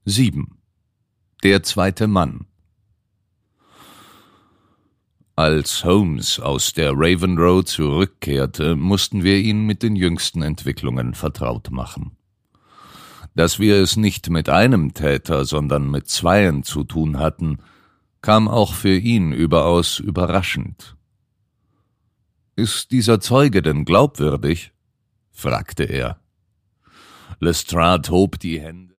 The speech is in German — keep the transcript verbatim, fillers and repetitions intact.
sieben. Der zweite Mann. Als Holmes aus der Raven Row zurückkehrte, mussten wir ihn mit den jüngsten Entwicklungen vertraut machen. Dass wir es nicht mit einem Täter, sondern mit zweien zu tun hatten, kam auch für ihn überaus überraschend. »Ist dieser Zeuge denn glaubwürdig?« fragte er. Lestrade hob die Hände.